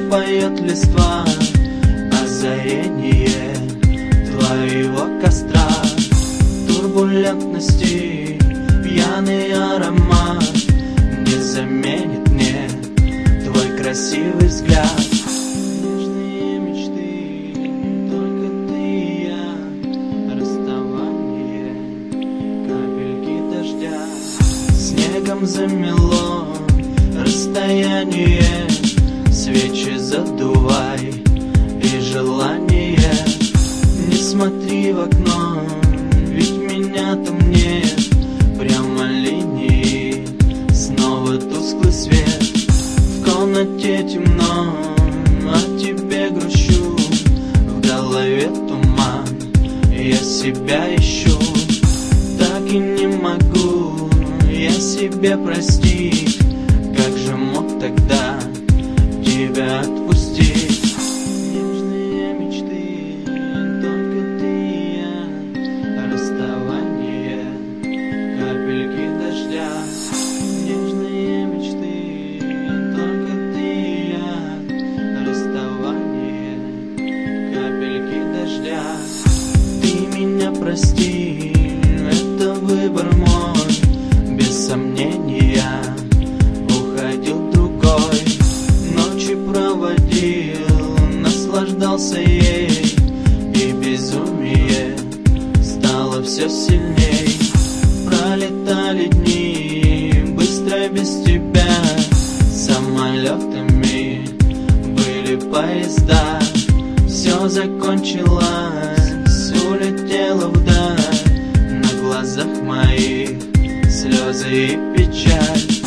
поет листва, озарение твоего костра, турбулентности пьяный аромат не заменит мне твой красивый взгляд. Нежные мечты, только ты и я, расставание, капельки дождя. Снегом замело расстояние, свечи задувай и желание. Не смотри в окно, ведь меня там нет. Прямо линии, снова тусклый свет. В комнате темно, о тебе грущу. В голове туман, я себя ищу. Так и не могу я себе простить. Как же мог тогда тебя отпустить? Нежные мечты, только ты и я, расставание, капельки дождя. Нежные мечты, только ты и я, расставание, капельки дождя. Ты меня прости, это выбор мой, без сомнения. Уходил другой, ночи проводил, наслаждался ей, и безумие стало все сильней. Пролетали дни, быстро без тебя, самолетами были поезда. Все закончилось, улетело вдаль, на глазах моих слезы и печаль.